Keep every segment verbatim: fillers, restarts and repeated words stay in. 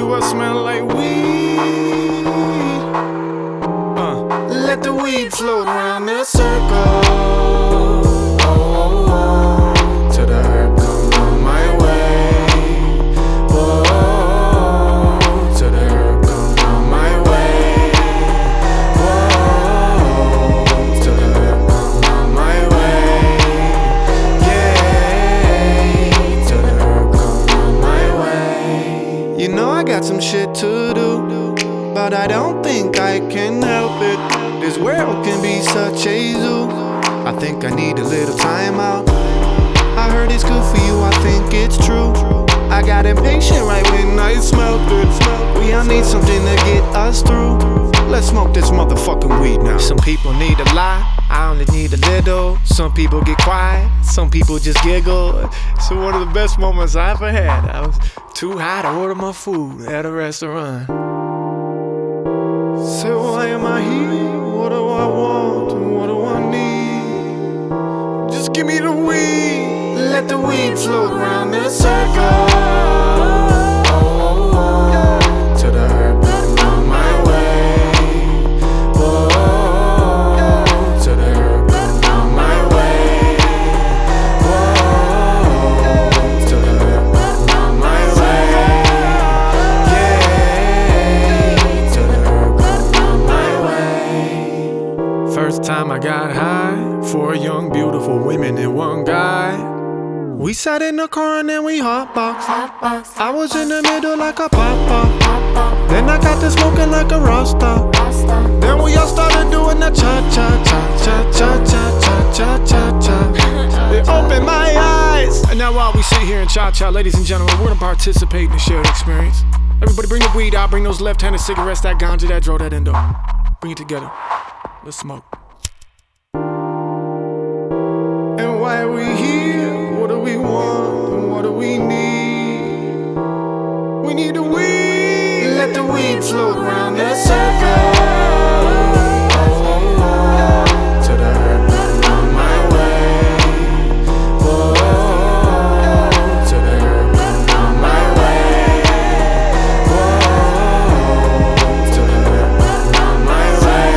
do I smell like weed? Uh. Let the weed float around the circle. Oh, oh, oh. Till the herb come on my way. Whoa, till the herb come on my way. Whoa, till the herb come on my way. Yeah, till the herb come on my way. You know I got some shit to do, but I don't think I can help it. This world can be such a zoo. I think I need a little time out. I heard it's good for you, I think it's true. I got impatient right when I smelled it. We all need something to get us through. Let's smoke this motherfucking weed now. Some people need a lot, I only need a little. Some people get quiet, some people just giggle. So one of the best moments I ever had, I was too high to order my food at a restaurant. So why am I here? What do I want and what do I need? Just give me the weed. Let the weed float around the circle. Oh, oh, oh. Till the herb come on my way. Whoa, till the herb come on my way. Whoa, till the herb come on my way. Yeah, till the herb come on my way. First time I got high, four young beautiful women and one guy. We sat in the car and then we hotboxed. I was in the middle like a papa. Then I got to smoking like a Rasta. Then we all started doing the cha-cha-cha-cha-cha-cha-cha-cha-cha. It opened my eyes. And now while we sit here and cha-cha, ladies and gentlemen, we're gonna participate in the shared experience. Everybody bring the weed out, bring those left-handed cigarettes, that ganja, that dro, that endo. Bring it together. Let's smoke. And why are we here? What do we want and what do we need? We need a weed. Let the weed float around the circle. Oh, oh, oh. Till the herb come on my way. Whoa, till the herb come on my way. Whoa, till the herb come on my way.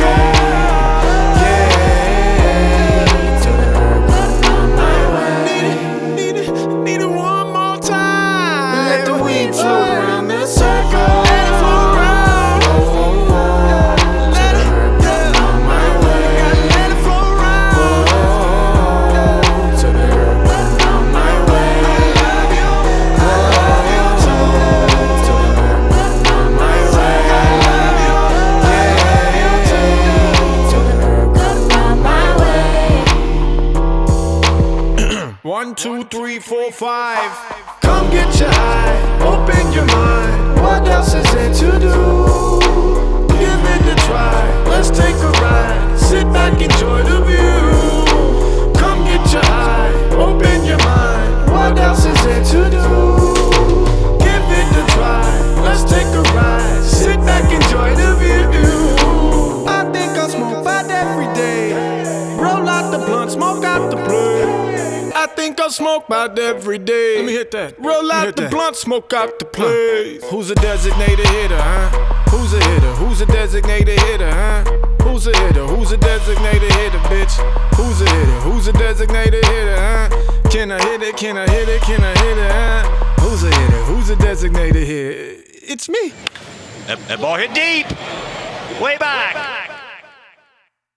Yeah, till the herb come on my way. Need it, need it, need it one more time. Let the weed float around the circle. Let it float around. Oh, oh, oh. Till the herb come on my way. Let it float around. Whoa, till the herb come on my way. I love you. Whoa, till the herb come on my way. I love you. Yeah, till the herb come on my way. One, two, three, four, five. Come get your high, open your mind. What else is there to do? Give it a try, let's take a ride. Sit back, enjoy the view. Come get your high, open your mind. What else is there to do? Give it a try, let's take a ride. Sit back, enjoy the view. I think I'll smoke bad every day. Roll out the blunt, smoke out the plug. I think I'll smoke about every day. Let me hit that. Roll out the blunt, smoke out the place. Who's a designated hitter, huh? Who's a hitter? Who's a designated hitter, huh? Who's a hitter? Who's a designated hitter, bitch? Who's a hitter? Who's a designated hitter, huh? Can I hit it? Can I hit it? Can I hit it, huh? Who's a hitter? Who's a designated hitter? It's me. That, that ball hit deep. Way back.